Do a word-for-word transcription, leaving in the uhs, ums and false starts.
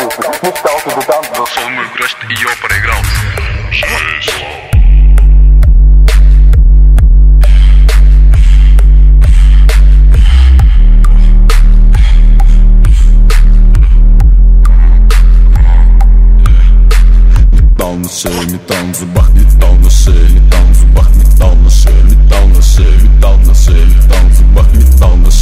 если мечтал ты бы там был. Самую играть ее проиграл. Число. Металл на шее, металл в зубах, металл на шее, металл в зубах, металл на шее, металл на шее, металл на шее, металл в зубах, металл на шее.